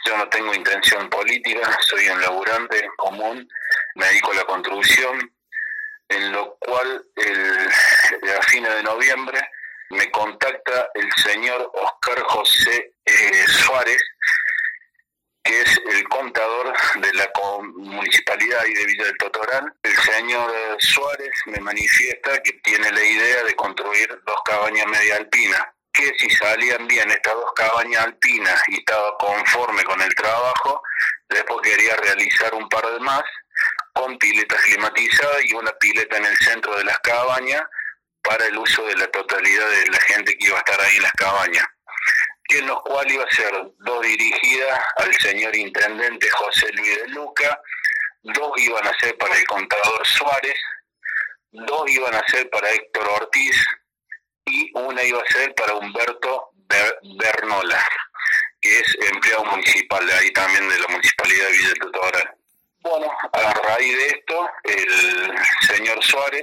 Yo no tengo intención política, soy un laburante común, me dedico a la construcción, en lo cual a fines de noviembre me contacta el señor Oscar José Suárez, que es el contador de la municipalidad y de Villa del Totoral. El señor Suárez me manifiesta que tiene la idea de construir 2 cabañas media alpinas, que si salían bien estas 2 cabañas alpinas y estaba conforme con el trabajo, después quería realizar un par de más con piletas climatizadas y una pileta en el centro de las cabañas para el uso de la totalidad de la gente que iba a estar ahí en las cabañas, que en los cuales iba a ser 2 dirigidas al señor intendente José Luis de Luca, 2 iban a ser para el contador Suárez, 2 iban a ser para Héctor Ortiz y una iba a ser para Humberto Bernola, que es empleado municipal de ahí también de la municipalidad de Villa del Totoral. Bueno, a raíz de esto, el señor Suárez,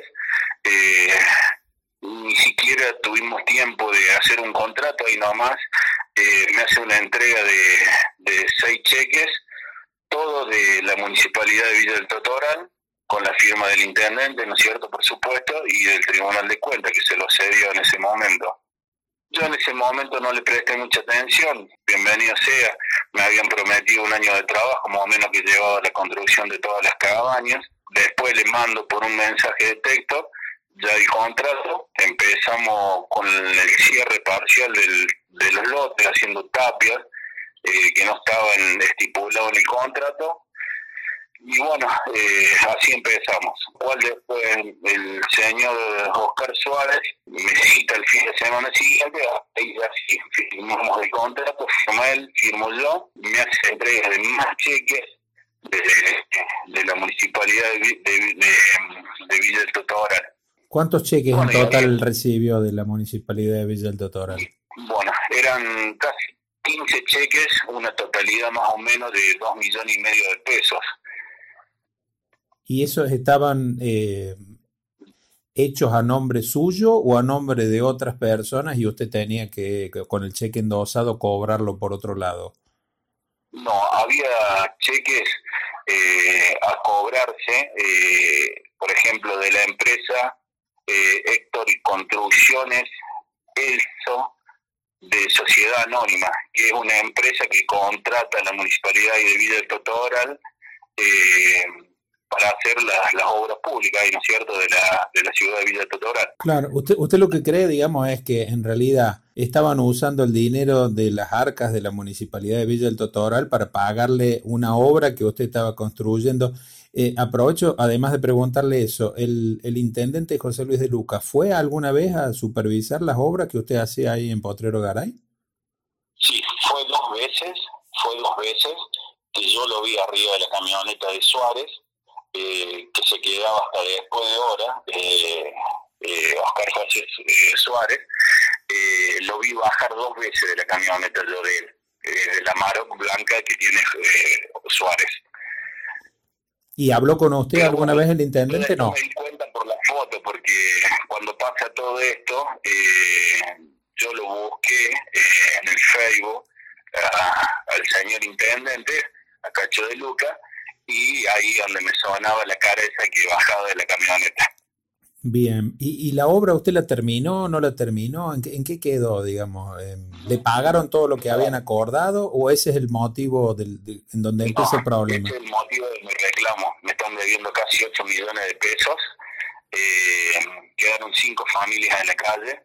ni siquiera tuvimos tiempo de hacer un contrato, ahí nomás, me hace una entrega de 6 cheques, todo de la municipalidad de Villa del Totoral, con la firma del intendente, ¿no es cierto?, por supuesto, y del Tribunal de Cuentas, que se lo cedió en ese momento. Yo en ese momento no le presté mucha atención, bienvenido sea, me habían prometido un año de trabajo, más o menos, que llevaba la construcción de todas las cabañas. Después le mando por un mensaje de texto ya el contrato, empezamos con el cierre parcial de los lotes, haciendo tapias, que no estaban estipulados en el contrato. Y bueno, así empezamos. Cual después el señor Oscar Suárez me cita el fin de semana siguiente, ahí así firmamos el contrato, firma él, firmo yo, me hace entrega de más cheques de la municipalidad de Villa del Totoral. ¿Cuántos cheques en total recibió de la municipalidad de Villa del Totoral? Bueno, eran casi 15 cheques, una totalidad más o menos de 2,5 millones de pesos. ¿Y esos estaban hechos a nombre suyo o a nombre de otras personas y usted tenía que, con el cheque endosado, cobrarlo por otro lado? No, había cheques a cobrarse, por ejemplo, de la empresa Héctor y Construcciones ELSO, de Sociedad Anónima, que es una empresa que contrata a la municipalidad y de Villa del Totoral para hacer las obras públicas, ¿no es cierto?, de la ciudad de Villa del Totoral. Claro, usted lo que cree, digamos, es que en realidad estaban usando el dinero de las arcas de la municipalidad de Villa del Totoral para pagarle una obra que usted estaba construyendo. Aprovecho, además de preguntarle eso, ¿el intendente José Luis de Luca fue alguna vez a supervisar las obras que usted hacía ahí en Potrero Garay? Sí, fue dos veces que yo lo vi arriba de la camioneta de Suárez, que se quedaba hasta después de hora, Oscar José Suárez, lo vi bajar 2 veces de la camioneta yo de él, de la Maroc blanca que tiene Suárez. ¿Y habló con usted alguna vez el intendente? No. Me di cuenta por la foto, porque cuando pasa todo esto, yo lo busqué en el Facebook al señor intendente, a Cacho de Luca, y ahí donde me sonaba la cara esa que bajaba de la camioneta. Bien, ¿y la obra usted la terminó, no la terminó? ¿En qué quedó, digamos? ¿Le pagaron todo lo que habían acordado o ese es el motivo en donde empieza el problema? Ese es el motivo de mi reclamo. Me están debiendo casi 8 millones de pesos. Quedaron 5 familias en la calle.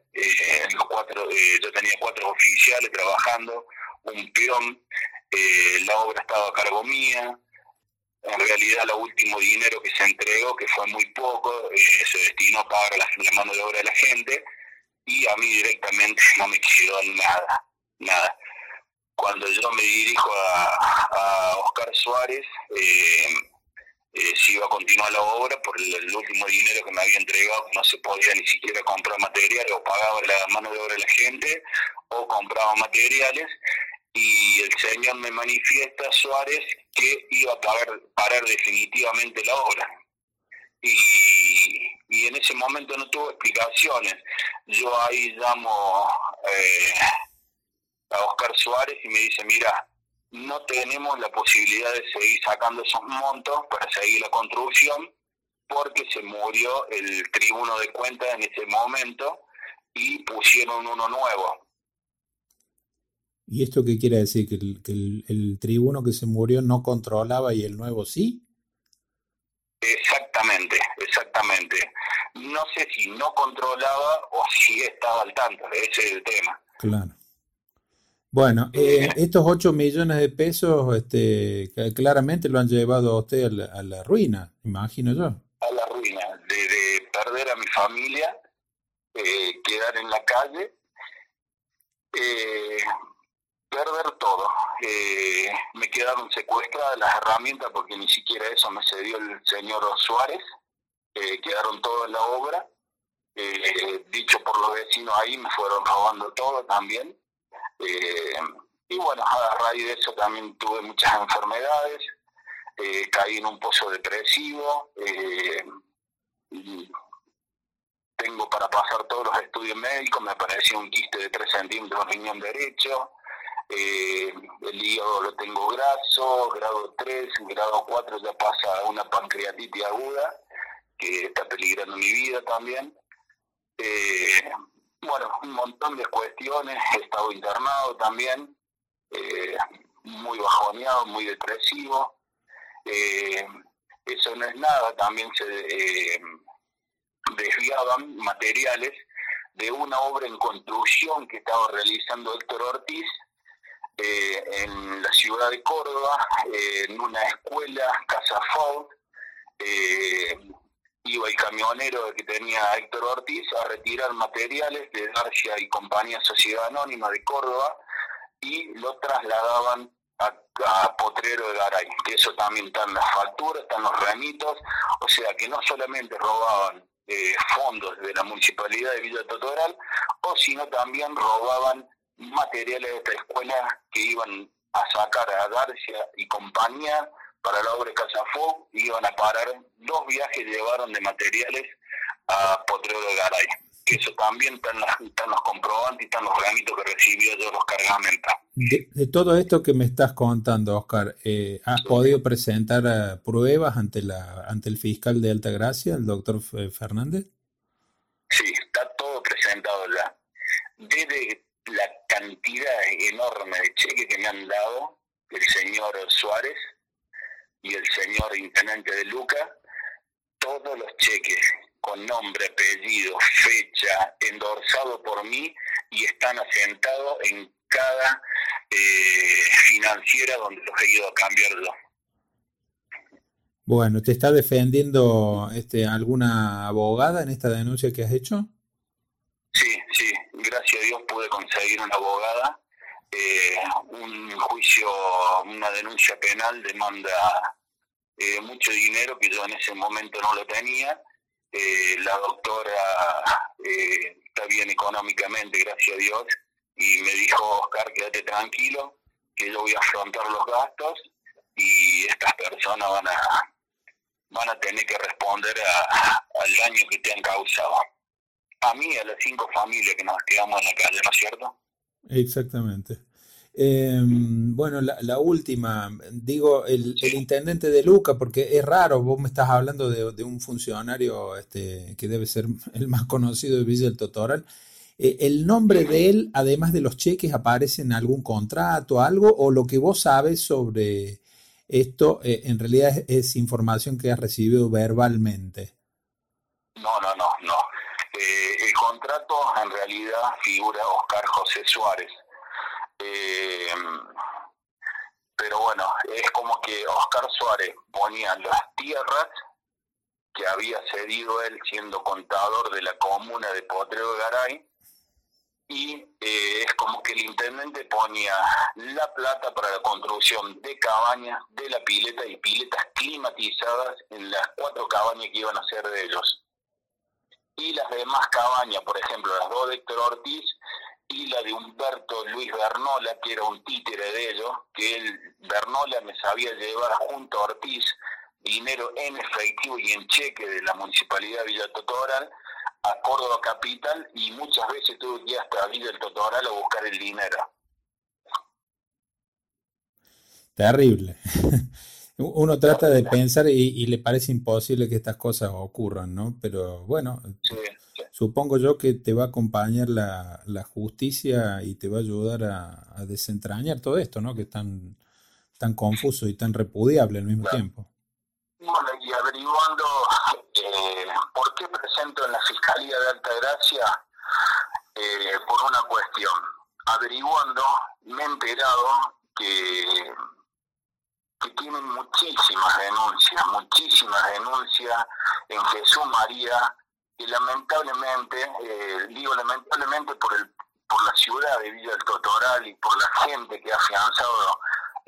Yo tenía 4 oficiales trabajando, un peón. La obra estaba a cargo mía. En realidad, el último dinero que se entregó, que fue muy poco, se destinó a pagar la mano de obra de la gente, y a mí directamente no me quedó nada. Cuando yo me dirijo a Oscar Suárez, si iba a continuar la obra, por el último dinero que me había entregado, no se podía ni siquiera comprar materiales, o pagaba la mano de obra de la gente, o compraba materiales. Y el señor me manifiesta, Suárez, que iba a parar definitivamente la obra. Y en ese momento no tuvo explicaciones. Yo ahí llamo a Oscar Suárez y me dice, mira, no tenemos la posibilidad de seguir sacando esos montos para seguir la construcción, porque se murió el tribuno de cuentas en ese momento y pusieron uno nuevo. ¿Y esto qué quiere decir? ¿Que el tribuno que se murió no controlaba y el nuevo sí? Exactamente. No sé si no controlaba o si estaba al tanto, ese es el tema. Claro. Bueno, estos 8 millones de pesos, claramente lo han llevado a usted a la ruina, imagino yo. A la ruina, de perder a mi familia, quedar en la calle, perder todo. Me quedaron secuestradas las herramientas porque ni siquiera eso me cedió el señor Suárez. Quedaron todo en la obra. Dicho por los vecinos ahí, me fueron robando todo también. Y bueno, a raíz de eso también tuve muchas enfermedades. Caí en un pozo depresivo. Y tengo para pasar todos los estudios médicos. Me apareció un quiste de 3 centímetros en el riñón derecho. El hígado lo tengo graso, grado 3, grado 4 ya pasa a una pancreatitis aguda, que está peligrando mi vida también. Bueno, un montón de cuestiones, he estado internado también, muy bajoneado, muy depresivo. Eso no es nada, también se desviaban materiales de una obra en construcción que estaba realizando Héctor Ortiz, en la ciudad de Córdoba, en una escuela, Casa Ford. Iba el camionero que tenía Héctor Ortiz a retirar materiales de Darcia y Compañía Sociedad Anónima de Córdoba y lo trasladaban a Potrero de Garay, que eso también está en las facturas, están los remitos, o sea que no solamente robaban fondos de la Municipalidad de Villa Totoral, o sino también robaban materiales de esta escuela que iban a sacar a Darcia y Compañía para la obra de Casafó, iban a parar 2 viajes, llevaron de materiales a Potrero de Garay, que eso también están los comprobantes y están los granitos que recibió yo los cargamentos. De todo esto que me estás contando, Oscar, ¿has podido presentar pruebas ante el fiscal de Altagracia, el doctor Fernández? Sí, está todo presentado ya. Desde la cantidad enorme de cheques que me han dado el señor Suárez y el señor intendente de Luca, todos los cheques con nombre, apellido, fecha, endorsado por mí y están asentados en cada financiera donde los he ido a cambiar yo. Bueno, ¿te está defendiendo alguna abogada en esta denuncia que has hecho? Sí, gracias a Dios pude conseguir una abogada. Un juicio, una denuncia penal demanda mucho dinero que yo en ese momento no lo tenía. La doctora está bien económicamente, gracias a Dios, y me dijo: Oscar, quédate tranquilo, que yo voy a afrontar los gastos y estas personas van a tener que responder al daño que te han causado. A mí y a las 5 familias que nos quedamos en la calle, ¿no es cierto? Exactamente. Bueno, la última, digo, el intendente de Luca, porque es raro, vos me estás hablando de un funcionario que debe ser el más conocido de Villa del Totoral. ¿El nombre de él, además de los cheques, aparece en algún contrato, algo, o lo que vos sabes sobre esto, en realidad es información que has recibido verbalmente? No. El contrato en realidad figura Oscar José Suárez. Pero bueno, es como que Oscar Suárez ponía las tierras que había cedido él siendo contador de la comuna de Potrero de Garay, y es como que el intendente ponía la plata para la construcción de cabañas, de la pileta y piletas climatizadas en las 4 cabañas que iban a ser de ellos. Y las demás cabañas, por ejemplo, las 2 de Héctor Ortiz y la de Humberto Luis Bernola, que era un títere de ellos, que Bernola me sabía llevar junto a Ortiz dinero en efectivo y en cheque de la Municipalidad de Villa Totoral a Córdoba Capital, y muchas veces tuve que ir hasta Villa del Totoral a buscar el dinero. terrible. Uno trata de pensar y le parece imposible que estas cosas ocurran, ¿no? Pero bueno, Sí, sí. supongo yo que te va a acompañar la justicia y te va a ayudar a desentrañar todo esto, ¿no? Que es tan confuso y tan repudiable al mismo Claro. tiempo. Bueno, y averiguando por qué presento en la Fiscalía de Altagracia, por una cuestión. Averiguando, me he enterado que tienen muchísimas denuncias en Jesús María, y lamentablemente, digo lamentablemente por la ciudad de Villa del Totoral y por la gente que ha afianzado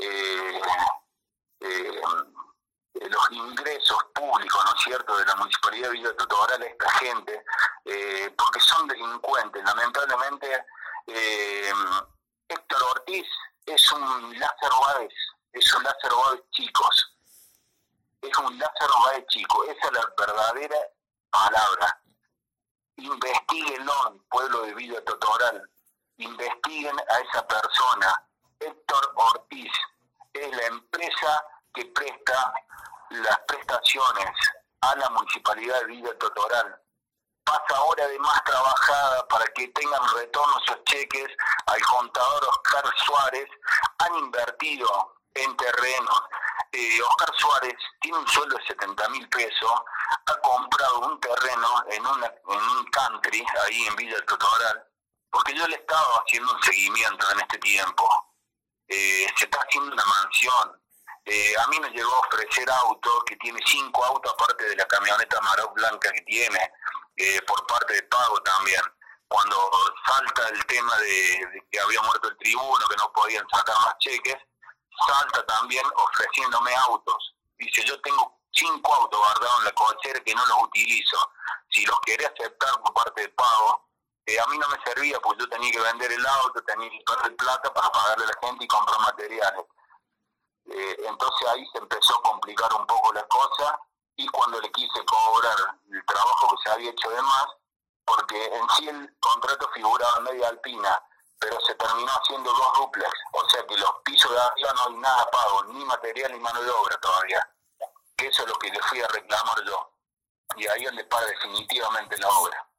los ingresos públicos, ¿no es cierto?, de la Municipalidad de Villa del Totoral a esta gente, porque son delincuentes. Lamentablemente, Héctor Ortiz es un Lázaro Báez, chicos. Es un Lázaro Báez chico, esa es la verdadera palabra. Investíguenlo, pueblo de Villa Totoral, investiguen a esa persona. Héctor Ortiz es la empresa que presta las prestaciones a la Municipalidad de Villa Totoral. Pasa hora de más trabajada para que tengan retorno esos cheques al contador Oscar Suárez. Han invertido en terrenos. Oscar Suárez tiene un sueldo de 70.000 pesos, ha comprado un terreno en un country ahí en Villa del Totoral, porque yo le estaba haciendo un seguimiento en este tiempo. Se está haciendo una mansión. A mí me llegó a ofrecer autos, que tiene 5 autos aparte de la camioneta Maroc blanca que tiene, por parte de pago también. Cuando salta el tema de que había muerto el tribuno, que no podían sacar más cheques, salta también ofreciéndome autos. Dice, yo tengo 5 autos guardados en la cochera que no los utilizo. Si los querés aceptar por parte de pago, a mí no me servía, pues yo tenía que vender el auto, tenía que perder plata para pagarle a la gente y comprar materiales. Entonces ahí se empezó a complicar un poco la cosa, y cuando le quise cobrar el trabajo que se había hecho de más, porque en sí el contrato figuraba en media alpina, pero se terminó haciendo 2 duplex, o sea que los pisos de arriba no hay nada pago, ni material ni mano de obra todavía, que eso es lo que le fui a reclamar yo, y ahí es donde para definitivamente la obra.